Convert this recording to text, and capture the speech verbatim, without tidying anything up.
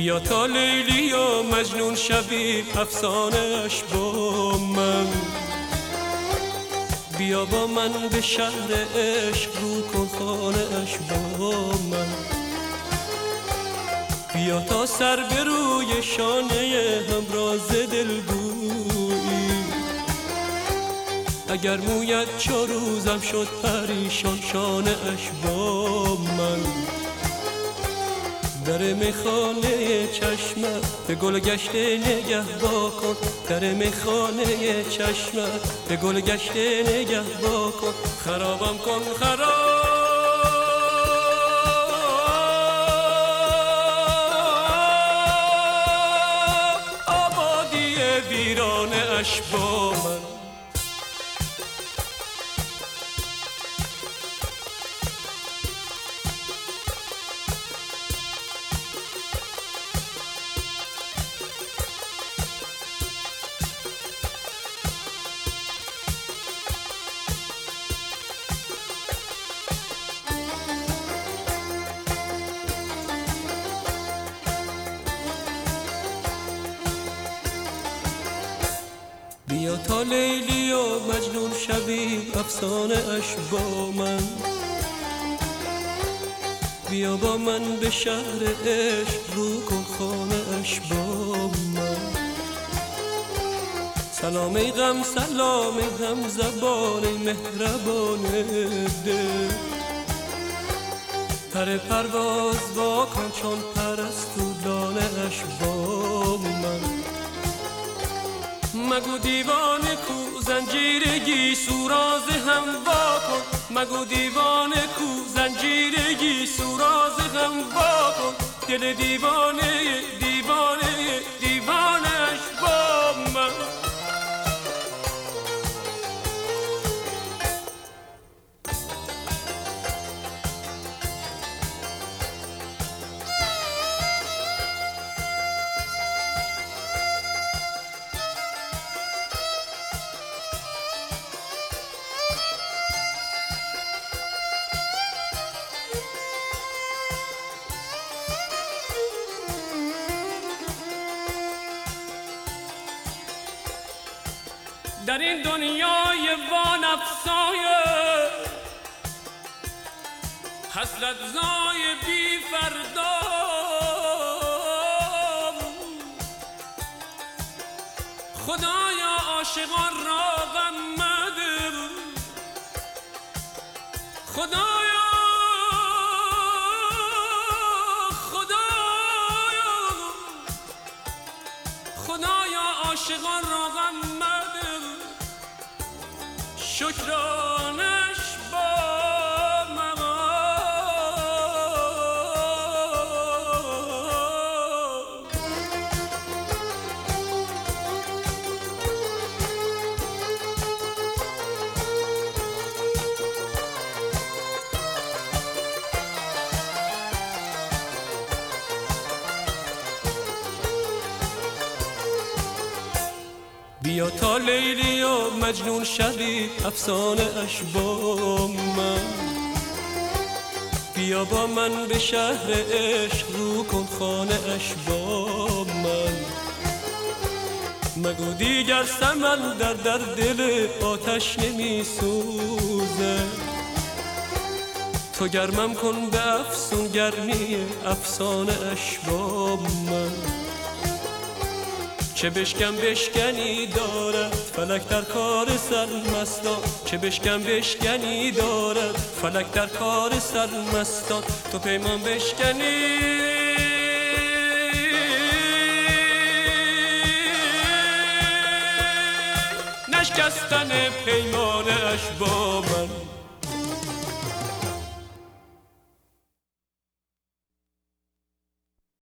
بیا تا لیلی و مجنون شوی افسانه‌اش با من. بیا با من به شهر عشق رو کن خانه‌اش با من. بیا تا سر به روی شانه همراز دلگویی. اگر مویت چو روزم شد پریشان شانه‌اش با من. در میخانه چشمت به گل گشته نگه با کن. در میخانه چشمت به گل گشته نگه با کن. خرابم کن خراب آبادی ویرانه اش با من. بیا تا لیلی و مجنون شوی افسانه اش با من. بیا با من به شهر عشق رو کن خانه اش با من. سلام ای غم سلام ای هم زبان مهربان دل. پر پرواز با کن چون پرستودانه اش با من. مگو دیوانه کو زنجیرگی سوراز هم وا کن. مگو دیوانه کو زنجیرگی سوراز هم وا کن. دل دیوانه دیوانه دیوانش با من. در این دنیای وانفسای حسرت زای بی فردا خدایا عاشقان را غم مده. خدایا خدایا خدایا عاشقان را غم مده. شکرانش با من. بیا تا لیلی و مجنون شوی افسانه اش با من. بیا با من به شهر عشق رو کن خانه اش با من. مگو دیگر سمندر در دل آتش نمی سوزه. تو گرمم کن به افسون گرمی افسانه اش با من. چه بشکم بشکنی دارد فلک در کار سرمستان. چه بشکم بشکنی دارد فلک در کار سرمستان. تو پیمان بشکنی نشکستن پیمانه اش با من.